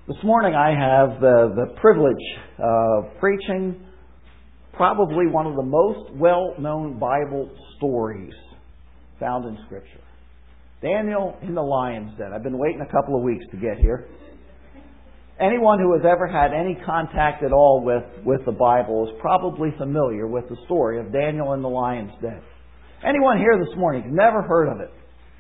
This morning I have the privilege of preaching probably one of the most well-known Bible stories found in Scripture. Daniel in the lion's den. I've been waiting a couple of weeks to get here. Anyone who has ever had any contact at all with the Bible is probably familiar with the story of Daniel in the lion's den. Anyone here this morning who's never heard of it?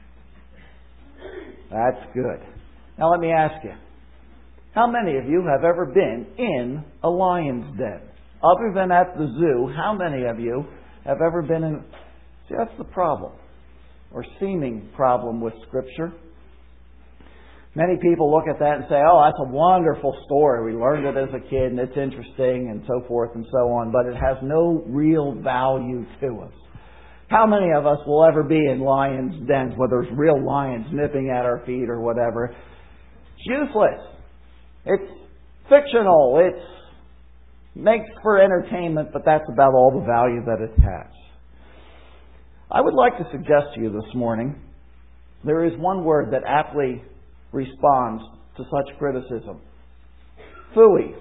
That's good. Now let me ask you, how many of you have ever been in a lion's den? Other than at the zoo, how many of you have ever been in... See, that's the problem, or seeming problem with Scripture. Many people look at that and say, oh, that's a wonderful story. We learned it as a kid and it's interesting and so forth and so on, but it has no real value to us. How many of us will ever be in lions' dens where there's real lions nipping at our feet or whatever? It's useless. It's fictional. It makes for entertainment, but that's about all the value that it has. I would like to suggest to you this morning, there is one word that aptly responds to such criticism. Phooey.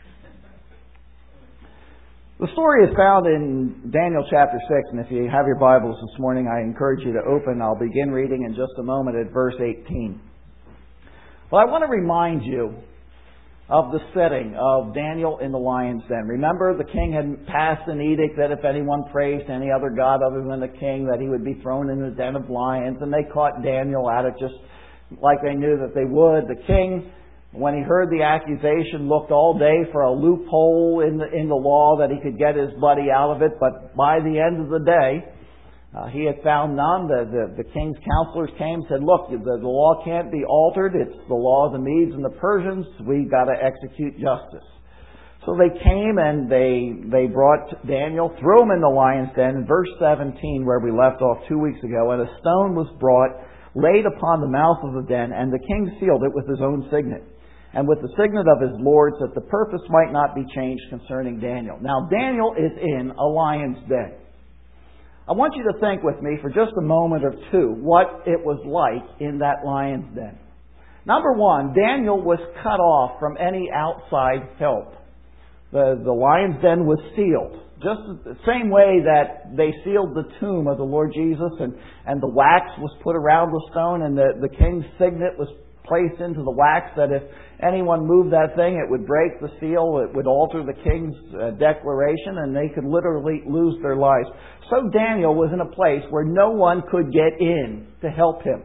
The story is found in Daniel chapter 6, and if you have your Bibles this morning, I encourage you to open. I'll begin reading in just a moment at verse 18. But I want to remind you of the setting of Daniel in the lion's den. Remember, the king had passed an edict that if anyone prays to any other god other than the king, that he would be thrown in the den of lions, and they caught Daniel at it just like they knew that they would. The king, when he heard the accusation, looked all day for a loophole in the law that he could get his buddy out of it, but by the end of the day, he had found none. The king's counselors came and said, look, the law can't be altered. It's the law of the Medes and the Persians. We've got to execute justice. So they came and they brought Daniel, threw him in the lion's den. In verse 17, where we left off 2 weeks ago, and a stone was brought, laid upon the mouth of the den, and the king sealed it with his own signet, and with the signet of his lords, that the purpose might not be changed concerning Daniel. Now Daniel is in a lion's den. I want you to think with me for just a moment or two what it was like in that lion's den. Number one, Daniel was cut off from any outside help. The lion's den was sealed. Just the same way that they sealed the tomb of the Lord Jesus and the wax was put around the stone and the king's signet was placed into the wax, that if anyone moved that thing, it would break the seal, it would alter the king's declaration, and they could literally lose their lives. So Daniel was in a place where no one could get in to help him.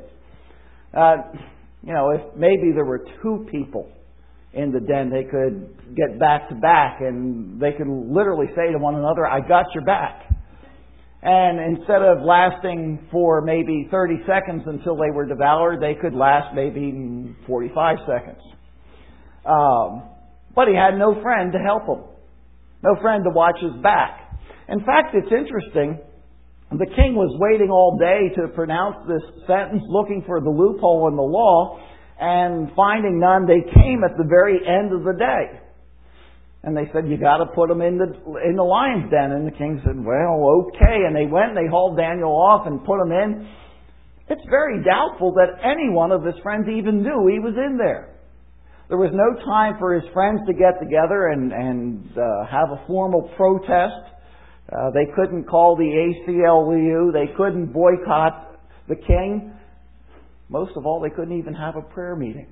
If maybe there were two people in the den, they could get back to back and they could literally say to one another, I got your back. And instead of lasting for maybe 30 seconds until they were devoured, they could last maybe 45 seconds. But he had no friend to help him. No friend to watch his back. In fact, it's interesting. The king was waiting all day to pronounce this sentence, looking for the loophole in the law, and finding none, they came at the very end of the day. And they said, you got to put him in the lion's den. And the king said, well, okay. And they went and they hauled Daniel off and put him in. It's very doubtful that any one of his friends even knew he was in there. There was no time for his friends to get together and have a formal protest. They couldn't call the ACLU. They couldn't boycott the king. Most of all, they couldn't even have a prayer meeting.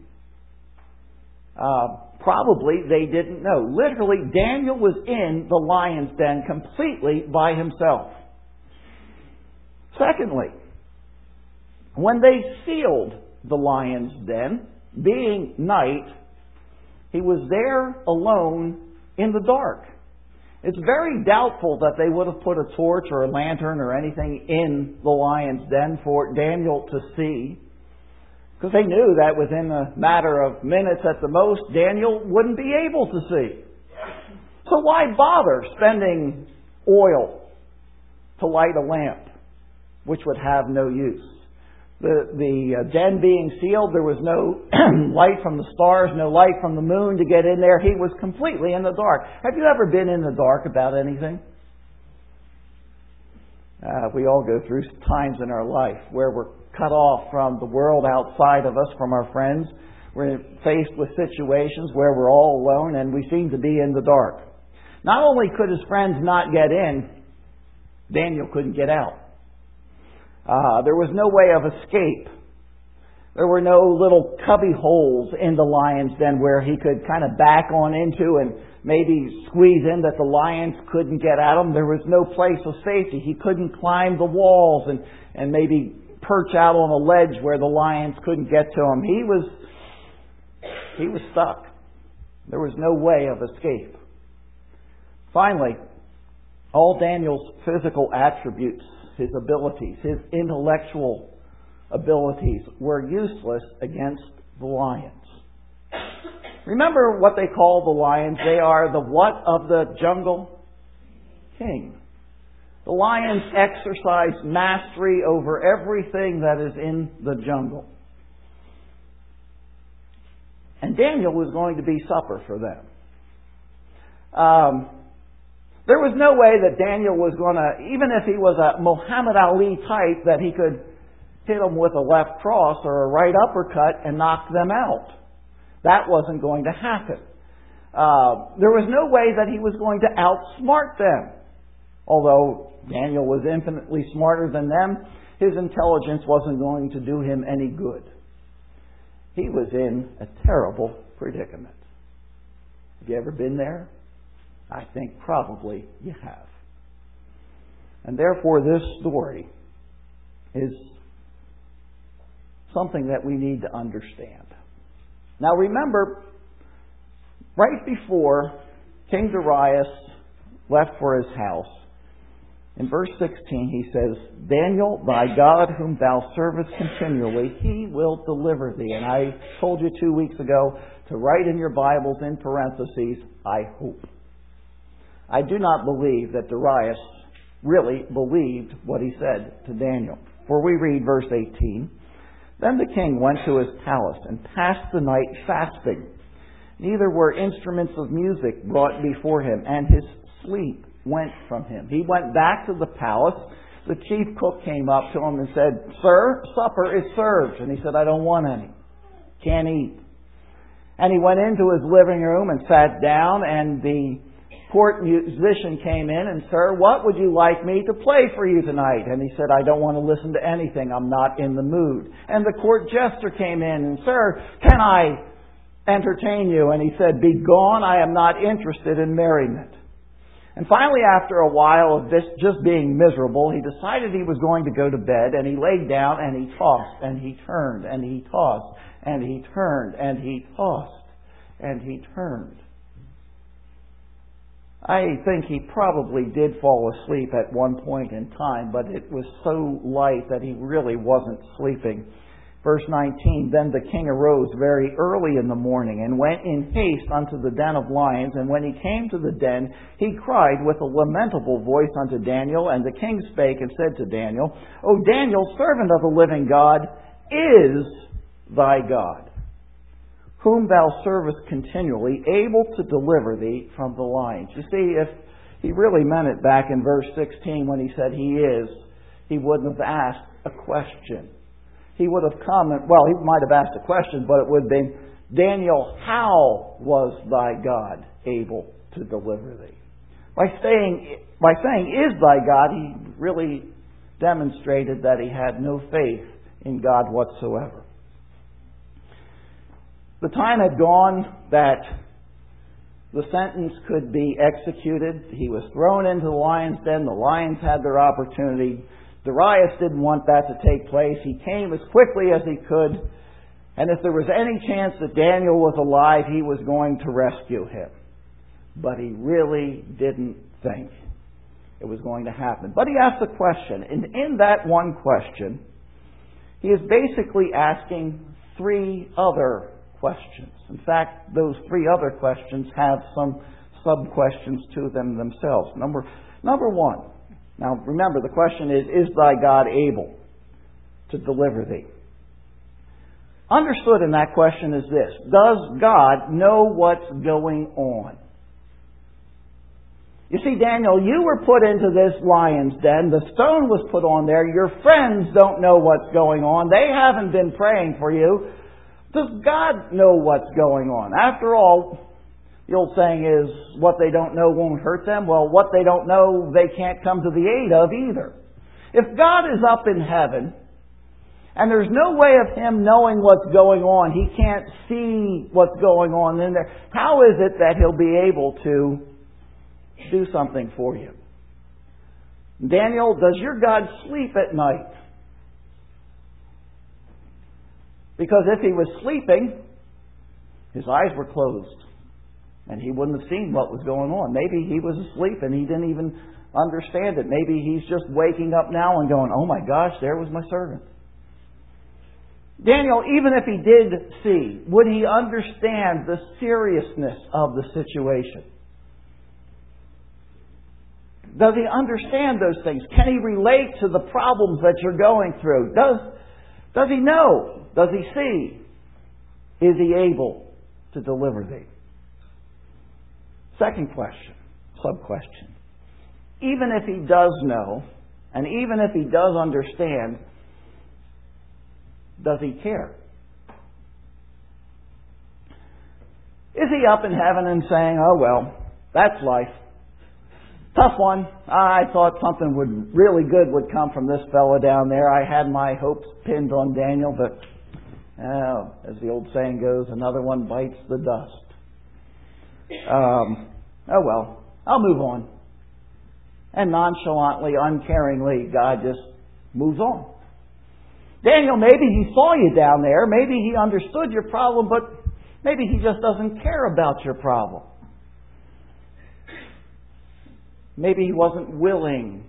Probably they didn't know. Literally, Daniel was in the lion's den completely by himself. Secondly, when they sealed the lion's den, being night, he was there alone in the dark. It's very doubtful that they would have put a torch or a lantern or anything in the lion's den for Daniel to see, because they knew that within a matter of minutes at the most, Daniel wouldn't be able to see. So why bother spending oil to light a lamp, which would have no use? The den being sealed, there was no light from the stars, no light from the moon to get in there. He was completely in the dark. Have you ever been in the dark about anything? We all go through times in our life where we're cut off from the world outside of us, from our friends. We're faced with situations where we're all alone and we seem to be in the dark. Not only could his friends not get in, Daniel couldn't get out. There was no way of escape. There were no little cubby holes in the lion's den where he could kind of back on into and maybe squeeze in that the lions couldn't get at him. There was no place of safety. He couldn't climb the walls and maybe perch out on a ledge where the lions couldn't get to him. He was stuck. There was no way of escape. Finally, all Daniel's physical attributes, his abilities, his intellectual abilities were useless against the lions. Remember what they call the lions? They are the what of the jungle? King. The lions exercise mastery over everything that is in the jungle. And Daniel was going to be supper for them. There was no way that Daniel was going to, even if he was a Muhammad Ali type, that he could hit them with a left cross or a right uppercut and knock them out. That wasn't going to happen. There was no way that he was going to outsmart them. Although Daniel was infinitely smarter than them, his intelligence wasn't going to do him any good. He was in a terrible predicament. Have you ever been there? I think probably you have. And therefore this story is something that we need to understand. Now remember, right before King Darius left for his house, in verse 16 he says, Daniel, thy God whom thou servest continually, he will deliver thee. And I told you 2 weeks ago to write in your Bibles in parentheses, I hope. I do not believe that Darius really believed what he said to Daniel. For we read verse 18, Then the king went to his palace and passed the night fasting. Neither were instruments of music brought before him, and his sleep went from him. He went back to the palace. The chief cook came up to him and said, Sir, supper is served. And he said, I don't want any. Can't eat. And he went into his living room and sat down, and the court musician came in and, Sir, what would you like me to play for you tonight? And he said, I don't want to listen to anything. I'm not in the mood. And the court jester came in and, Sir, can I entertain you? And he said, Be gone. I am not interested in merriment. And finally, after a while of this just being miserable, he decided he was going to go to bed, and he laid down and he tossed and he turned and he tossed and he turned and he tossed and he turned. I think he probably did fall asleep at one point in time, but it was so light that he really wasn't sleeping. Verse 19, Then the king arose very early in the morning and went in haste unto the den of lions. And when he came to the den, he cried with a lamentable voice unto Daniel. And the king spake and said to Daniel, O Daniel, servant of the living God, is thy God, whom thou servest continually, able to deliver thee from the lions. You see, if he really meant it back in verse 16 when he said he is, he wouldn't have asked a question. He would have come and, well, he might have asked a question, but it would have been, Daniel, how was thy God able to deliver thee? By saying, is thy God, he really demonstrated that he had no faith in God whatsoever. The time had gone that the sentence could be executed. He was thrown into the lion's den. The lions had their opportunity. Darius didn't want that to take place. He came as quickly as he could. And if there was any chance that Daniel was alive, he was going to rescue him. But he really didn't think it was going to happen. But he asked a question. And in that one question, he is basically asking three other questions. In fact, those three other questions have some sub-questions to them themselves. Number one. Now, remember, the question is thy God able to deliver thee? Understood in that question is this. Does God know what's going on? You see, Daniel, you were put into this lion's den. The stone was put on there. Your friends don't know what's going on. They haven't been praying for you. Does God know what's going on? After all, the old saying is, what they don't know won't hurt them. Well, what they don't know, they can't come to the aid of either. If God is up in heaven, and there's no way of Him knowing what's going on, He can't see what's going on in there, how is it that He'll be able to do something for you? Daniel, does your God sleep at night? Because if He was sleeping, His eyes were closed, and He wouldn't have seen what was going on. Maybe He was asleep and He didn't even understand it. Maybe He's just waking up now and going, oh my gosh, there was my servant. Daniel, even if he did see, would he understand the seriousness of the situation? Does he understand those things? Can he relate to the problems that you're going through? Does he know? Does he see? Is he able to deliver thee? Second question, sub-question. Even if he does know, and even if he does understand, does he care? Is he up in heaven and saying, oh well, that's life. Tough one. I thought something really good would come from this fellow down there. I had my hopes pinned on Daniel, but as the old saying goes, another one bites the dust. Oh well, I'll move on. And nonchalantly, uncaringly, God just moves on. Daniel, maybe he saw you down there. Maybe he understood your problem, but maybe he just doesn't care about your problem. Maybe he wasn't willing.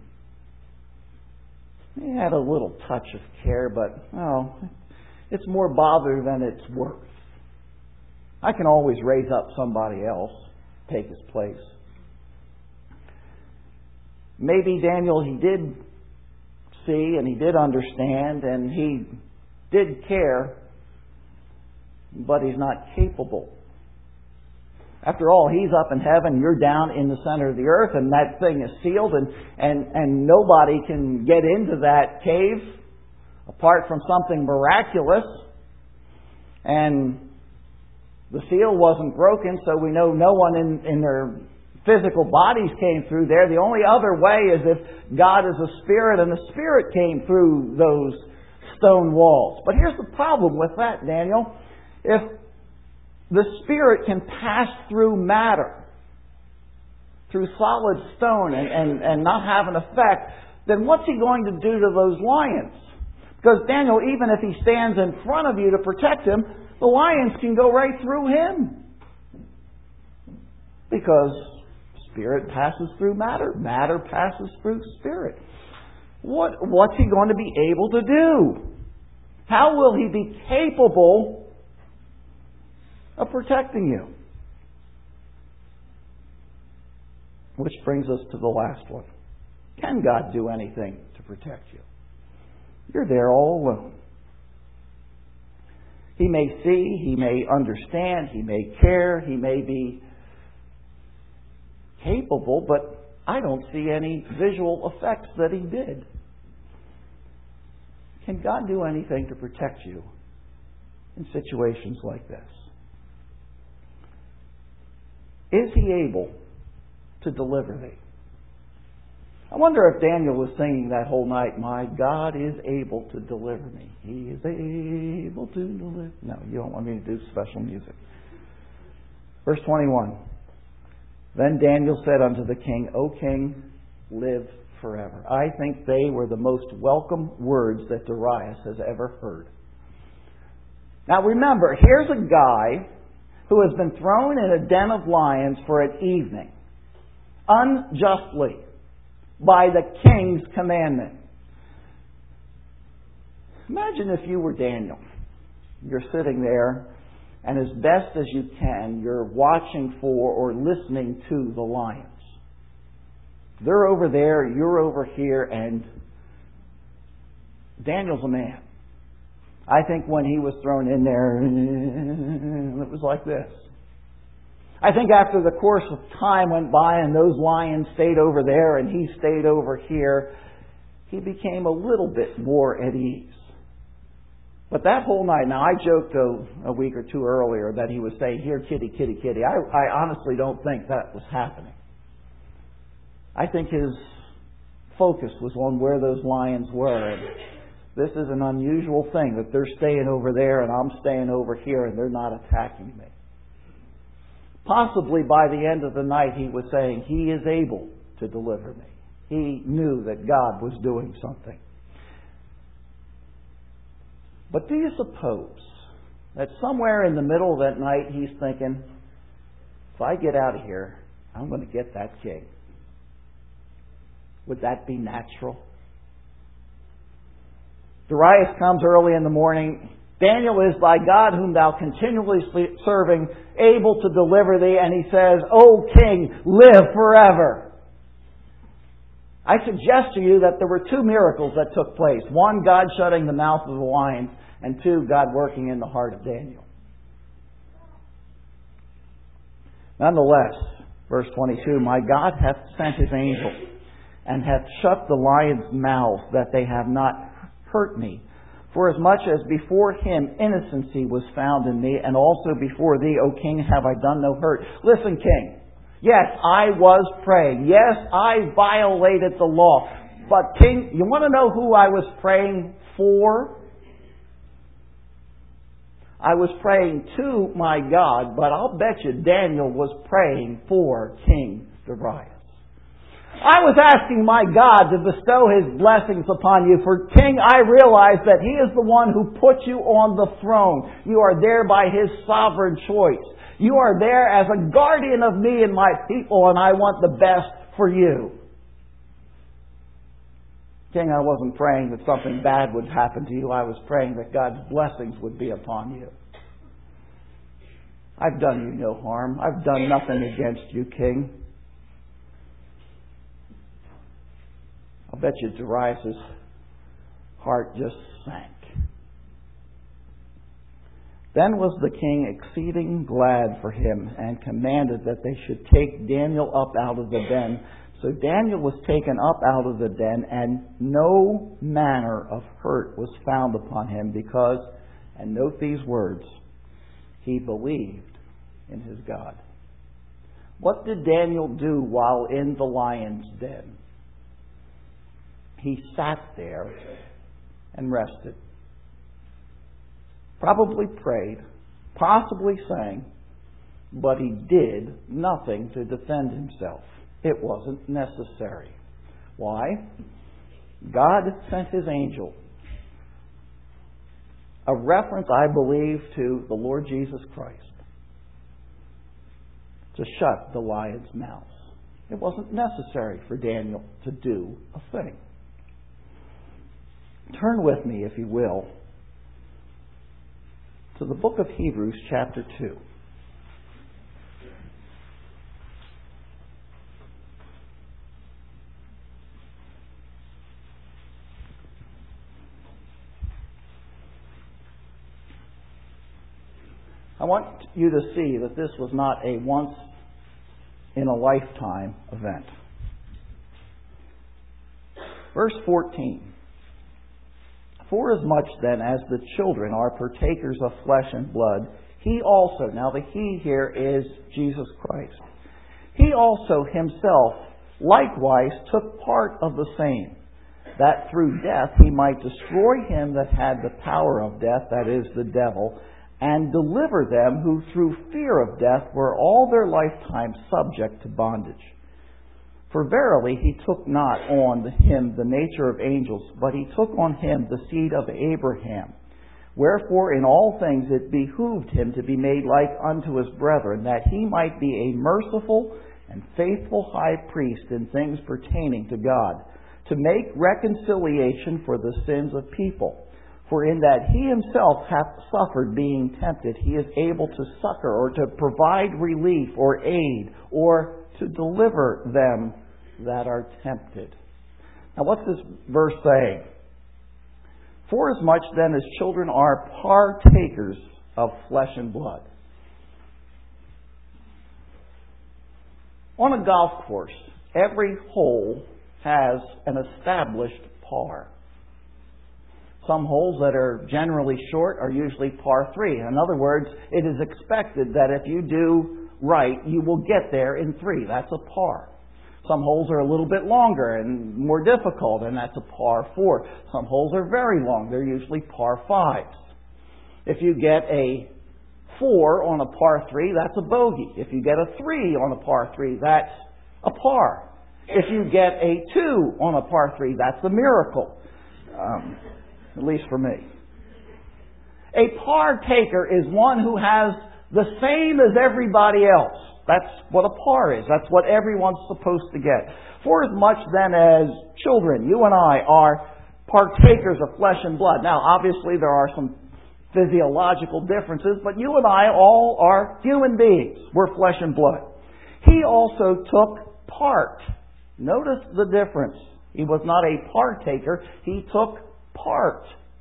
He had a little touch of care, but, it's more bother than it's worth. I can always raise up somebody else, take his place. Maybe Daniel, he did see and he did understand and he did care, but he's not capable. After all, he's up in heaven, you're down in the center of the earth, and that thing is sealed, and nobody can get into that cave apart from something miraculous. And the seal wasn't broken, so we know no one in their physical bodies came through there. The only other way is if God is a spirit and the spirit came through those stone walls. But here's the problem with that, Daniel. If the spirit can pass through matter, through solid stone, and not have an effect, then what's he going to do to those lions? Because Daniel, even if he stands in front of you to protect him, the lions can go right through him. Because spirit passes through matter. Matter passes through spirit. What's he going to be able to do? How will he be capable of protecting you? Which brings us to the last one. Can God do anything to protect you? You're there all alone. He may see, He may understand, He may care, He may be capable, but I don't see any visual effects that He did. Can God do anything to protect you in situations like this? Is He able to deliver thee? I wonder if Daniel was singing that whole night, my God is able to deliver me. He is able to deliver. No, you don't want me to do special music. Verse 21. Then Daniel said unto the king, O king, live forever. I think they were the most welcome words that Darius has ever heard. Now remember, here's a guy who has been thrown in a den of lions for an evening, unjustly, by the king's commandment. Imagine if you were Daniel. You're sitting there, and as best as you can, you're watching for or listening to the lions. They're over there, you're over here, and Daniel's a man. I think when he was thrown in there, it was like this. I think after the course of time went by and those lions stayed over there and he stayed over here, he became a little bit more at ease. But that whole night, now I joked a week or two earlier that he was saying, "Here, kitty, kitty, kitty." I honestly don't think that was happening. I think his focus was on where those lions were. And this is an unusual thing that they're staying over there and I'm staying over here and they're not attacking me. Possibly by the end of the night he was saying, "He is able to deliver me." He knew that God was doing something. But do you suppose that somewhere in the middle of that night he's thinking, "If I get out of here, I'm going to get that king"? Would that be natural? Darius comes early in the morning. "Daniel is thy God whom thou continually serving, able to deliver thee." And he says, "O king, live forever." I suggest to you that there were two miracles that took place. One, God shutting the mouth of the lions. And two, God working in the heart of Daniel. Nonetheless, verse 22, "My God hath sent his angel, and hath shut the lions' mouths, that they have not hurt me. For as much as before him innocency was found in me, and also before thee, O king, have I done no hurt." Listen, king. Yes, I was praying. Yes, I violated the law. But king, you want to know who I was praying for? I was praying to my God, but I'll bet you Daniel was praying for King Darius. I was asking my God to bestow His blessings upon you. For King, I realize that He is the one who put you on the throne. You are there by His sovereign choice. You are there as a guardian of me and my people, and I want the best for you. King, I wasn't praying that something bad would happen to you. I was praying that God's blessings would be upon you. I've done you no harm. I've done nothing against you, King. I'll bet you Darius' heart just sank. Then was the king exceeding glad for him, and commanded that they should take Daniel up out of the den. So Daniel was taken up out of the den, and no manner of hurt was found upon him, because, and note these words, he believed in his God. What did Daniel do while in the lion's den? He sat there and rested. Probably prayed, possibly sang, but he did nothing to defend himself. It wasn't necessary. Why? God sent His angel. A reference, I believe, to the Lord Jesus Christ, to shut the lion's mouth. It wasn't necessary for Daniel to do a thing. Turn with me, if you will, to the book of Hebrews, chapter 2. I want you to see that this was not a once-in-a-lifetime event. Verse 14. "Forasmuch then as the children are partakers of flesh and blood, He also," now the He here is Jesus Christ, "He also Himself likewise took part of the same, that through death He might destroy him that had the power of death, that is, the devil, and deliver them who through fear of death were all their lifetime subject to bondage. For verily He took not on Him the nature of angels, but He took on Him the seed of Abraham. Wherefore in all things it behooved Him to be made like unto His brethren, that He might be a merciful and faithful high priest in things pertaining to God, to make reconciliation for the sins of people. For in that He Himself hath suffered being tempted, He is able to succor or to provide relief or aid or to deliver them that are tempted." Now what's this verse saying? "Forasmuch then as children are partakers of flesh and blood." On a golf course, every hole has an established par. Some holes that are generally short are usually par 3. In other words, it is expected that if you do right, you will get there in 3. That's a par. Some holes are a little bit longer and more difficult, and that's a par 4. Some holes are very long. They're usually par 5s. If you get a 4 on a par 3, that's a bogey. If you get a 3 on a par 3, that's a par. If you get a 2 on a par 3, that's a miracle. At least for me. A par taker is one who has the same as everybody else. That's what a par is. That's what everyone's supposed to get. For as much then as children, you and I are partakers of flesh and blood. Now, obviously there are some physiological differences, but you and I all are human beings. We're flesh and blood. He also took part. Notice the difference. He was not a partaker. He took part.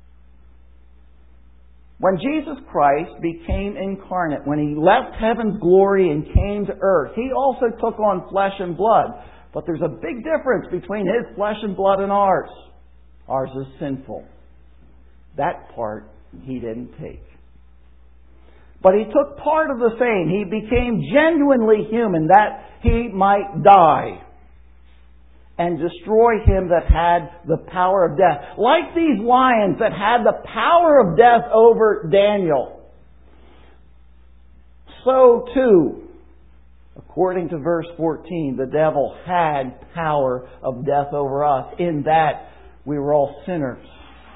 When Jesus Christ became incarnate, when He left heaven's glory and came to earth, He also took on flesh and blood. But there's a big difference between His flesh and blood and ours. Ours is sinful. That part He didn't take. But He took part of the same. He became genuinely human that He might die and destroy him that had the power of death. Like these lions that had the power of death over Daniel, so too, according to verse 14, the devil had power of death over us, in that we were all sinners.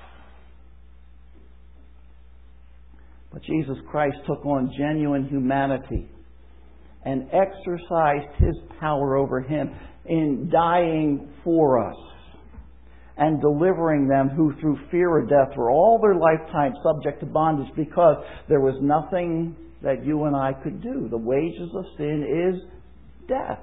But Jesus Christ took on genuine humanity and exercised His power over him in dying for us and delivering them who through fear of death were all their lifetime subject to bondage, because there was nothing that you and I could do. The wages of sin is death.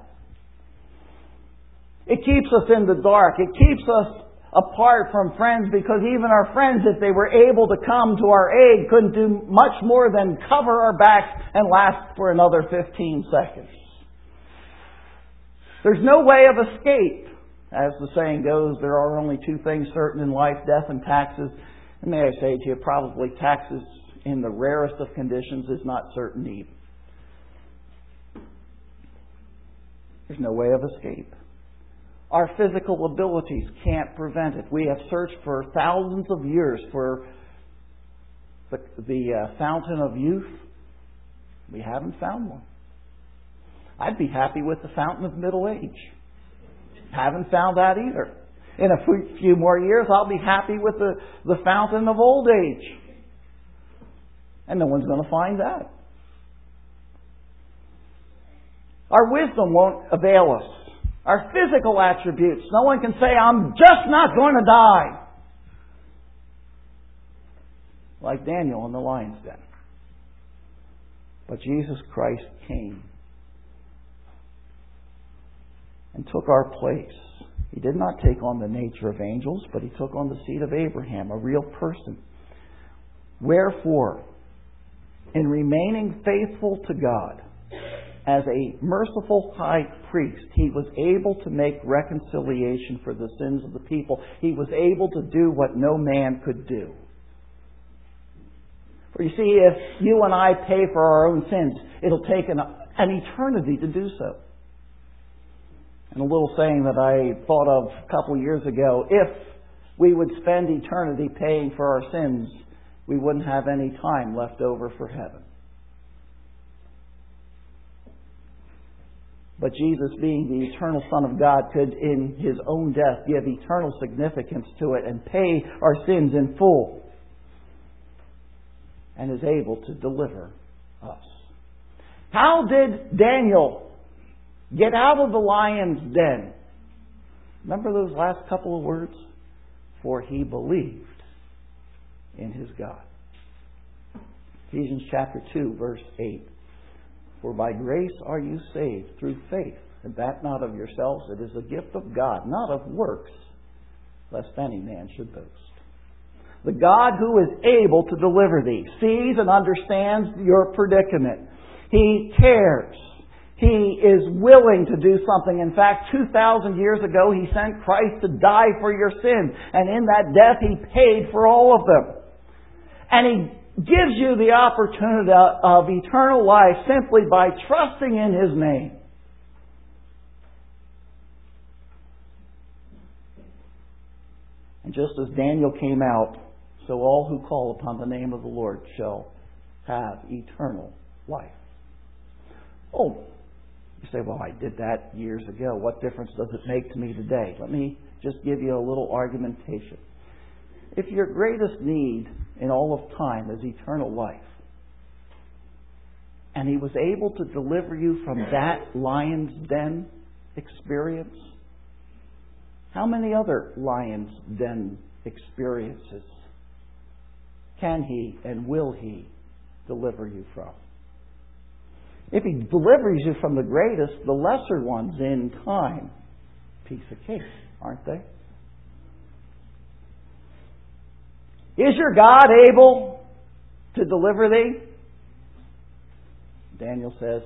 It keeps us in the dark. It keeps us apart from friends, because even our friends, if they were able to come to our aid, couldn't do much more than cover our backs and last for another 15 seconds. There's no way of escape. As the saying goes, there are only two things certain in life, death and taxes. And may I say to you, probably taxes in the rarest of conditions is not certain either. There's no way of escape. Our physical abilities can't prevent it. We have searched for thousands of years for the fountain of youth. We haven't found one. I'd be happy with the fountain of middle age. Haven't found that either. In a few more years, I'll be happy with the fountain of old age. And no one's going to find that. Our wisdom won't avail us. Our physical attributes, no one can say, I'm just not going to die. Like Daniel in the lion's den. But Jesus Christ came and took our place. He did not take on the nature of angels, but He took on the seed of Abraham, a real person. Wherefore, in remaining faithful to God, as a merciful high priest, He was able to make reconciliation for the sins of the people. He was able to do what no man could do. For you see, if you and I pay for our own sins, it'll take an eternity to do so. And a little saying that I thought of a couple years ago, if we would spend eternity paying for our sins, we wouldn't have any time left over for heaven. But Jesus, being the eternal Son of God, could in His own death give eternal significance to it and pay our sins in full, and is able to deliver us. How did Daniel get out of the lion's den? Remember those last couple of words? For he believed in his God. Ephesians chapter 2, verse 8. For by grace are you saved through faith, and that not of yourselves, it is a gift of God, not of works, lest any man should boast. The God who is able to deliver thee sees and understands your predicament. He cares. He is willing to do something. In fact, 2,000 years ago, He sent Christ to die for your sins. And in that death, He paid for all of them. And He gives you the opportunity of eternal life simply by trusting in His name. And just as Daniel came out, so all who call upon the name of the Lord shall have eternal life. Oh, you say, well, I did that years ago. What difference does it make to me today? Let me just give you a little argumentation. If your greatest need in all of time is eternal life, and He was able to deliver you from that lion's den experience, how many other lion's den experiences can He and will He deliver you from? If He delivers you from the greatest, the lesser ones in time, piece of cake, aren't they? Is your God able to deliver thee? Daniel says,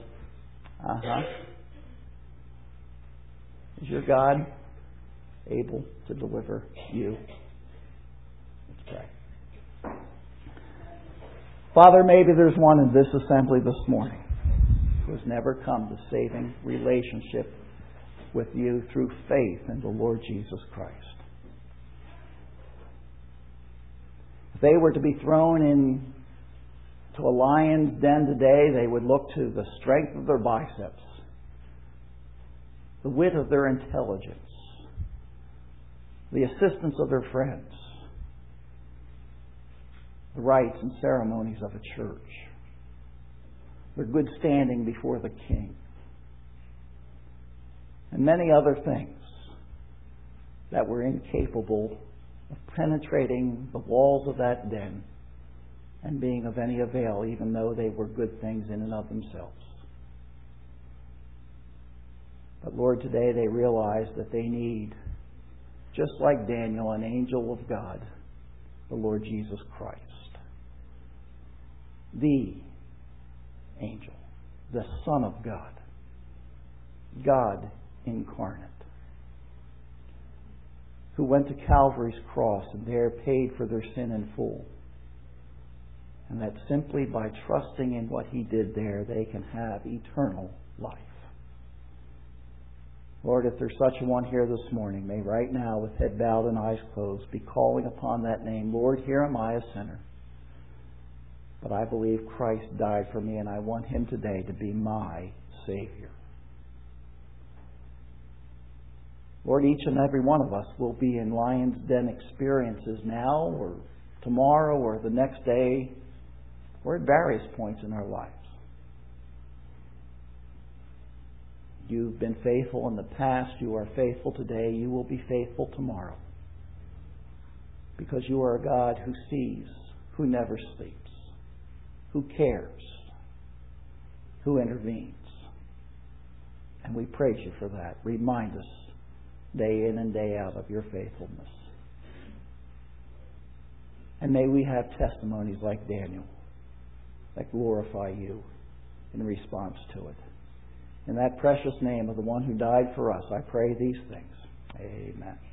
Is your God able to deliver you? Let's pray. Father, maybe there's one in this assembly this morning who has never come to saving relationship with You through faith in the Lord Jesus Christ. If they were to be thrown into a lion's den today, they would look to the strength of their biceps, the wit of their intelligence, the assistance of their friends, the rites and ceremonies of a church, their good standing before the King, and many other things that were incapable of penetrating the walls of that den and being of any avail, even though they were good things in and of themselves. But Lord, today they realize that they need, just like Daniel, an angel of God, the Lord Jesus Christ. The angel, the Son of God, God incarnate, who went to Calvary's cross and there paid for their sin in full. And that simply by trusting in what He did there, they can have eternal life. Lord, if there's such a one here this morning, may right now, with head bowed and eyes closed, be calling upon that name. Lord, here am I, a sinner. But I believe Christ died for me, and I want Him today to be my Savior. Lord, each and every one of us will be in lion's den experiences now or tomorrow or the next day or at various points in our lives. You've been faithful in the past. You are faithful today. You will be faithful tomorrow. Because You are a God who sees, who never sleeps, who cares, who intervenes. And we praise You for that. Remind us day in and day out of Your faithfulness. And may we have testimonies like Daniel that glorify You in response to it. In that precious name of the one who died for us, I pray these things. Amen.